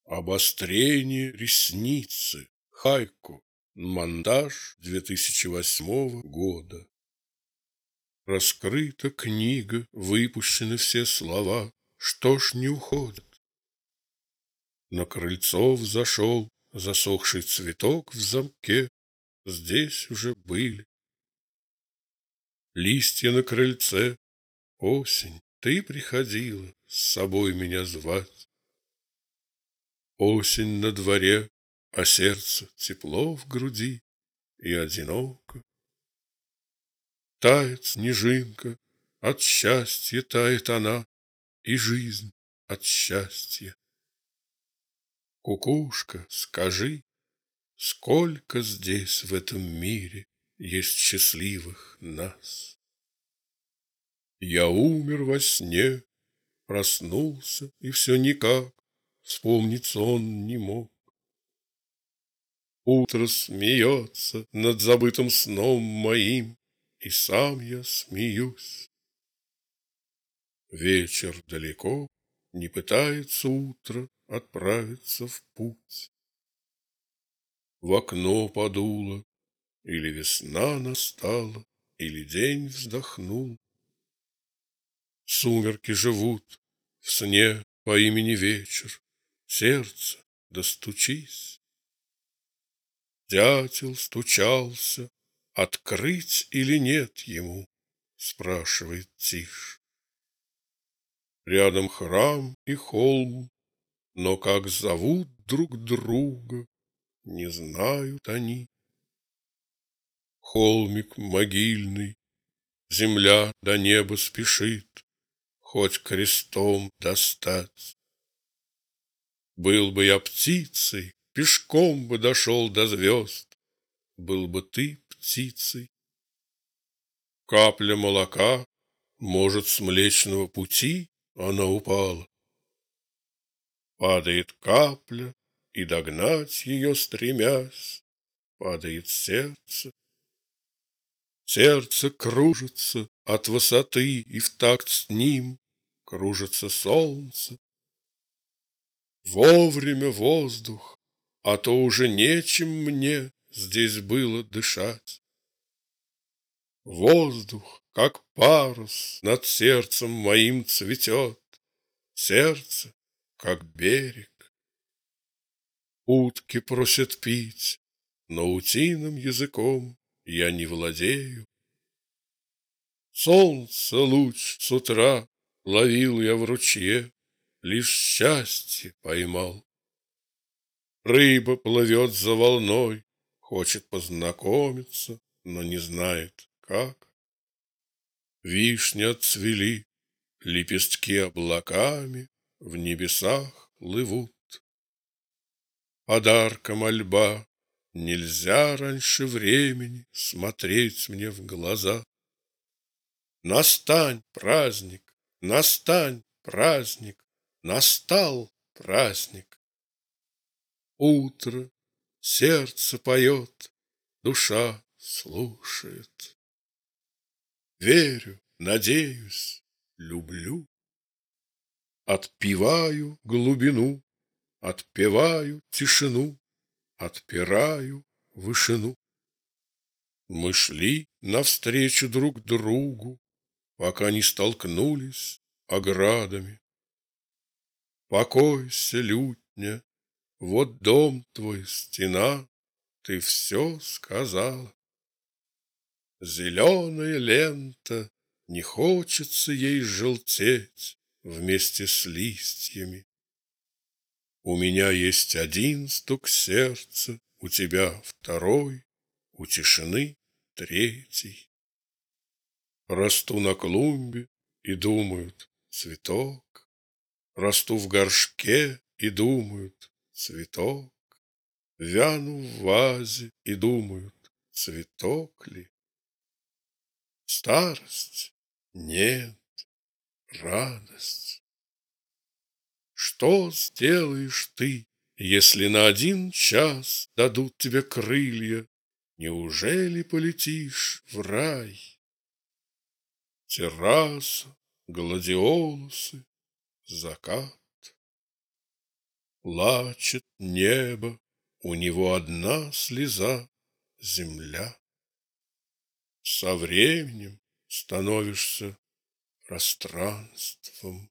Обострение ресницы. Хайку. Монтаж 2008 года. Раскрыта книга, выпущены все слова. Что ж не уходит? На крыльцо взошел засохший цветок в замке. Здесь уже были листья на крыльце. Осень, ты приходила с собой меня звать. Осень на дворе, а сердце тепло в груди и одиноко. Тает снежинка, от счастья тает она, и жизнь от счастья. Кукушка, скажи, сколько здесь в этом мире есть счастливых нас? Я умер во сне, проснулся, и все никак вспомнить сон не мог. Утро смеется над забытым сном моим, и сам я смеюсь. Вечер далеко, не пытается утро отправиться в путь. В окно подуло, или весна настала, или день вздохнул. Сумерки живут в сне по имени вечер. Сердце, достучись. Дятел стучался, открыть или нет ему, спрашивает тишь. Рядом храм и холм, но как зовут друг друга, не знают они. Холмик могильный, земля до неба спешит, хоть крестом достать. Был бы я птицей, пешком бы дошел до звезд, был бы ты птицей. Капля молока, может, с Млечного Пути она упала. Падает капля, и догнать ее стремясь, падает сердце. Сердце кружится от высоты, и в такт с ним кружится солнце. Вовремя воздух, а то уже нечем мне здесь было дышать. Воздух, как парус, над сердцем моим цветет, сердце, как берег. Утки просят пить, но утиным языком я не владею. Солнце луч с утра ловил я в ручье, лишь счастье поймал. Рыба плывет за волной, хочет познакомиться, но не знает, как. Вишни отцвели, лепестки облаками в небесах плывут. Подарка мольба, нельзя раньше времени смотреть мне в глаза. Настань, праздник, настань, праздник, настал праздник. Утро, сердце поет, душа слушает. Верю, надеюсь, люблю. Отпеваю глубину, отпеваю тишину, отпираю вышину. Мы шли навстречу друг другу, пока не столкнулись оградами. Покойся, лютня, вот дом твой, стена, ты все сказала. Зеленая лента, не хочется ей желтеть вместе с листьями. У меня есть один стук сердца, у тебя второй, у тишины третий. Расту на клумбе и думают цветок, расту в горшке и думают цветок, вяну в вазе и думают цветок ли. Старость? Нет, радость. Что сделаешь ты, если на 1 час дадут тебе крылья? Неужели полетишь в рай? Терраса, гладиолусы, закат. Плачет небо, у него одна слеза — земля. Со временем становишься пространством.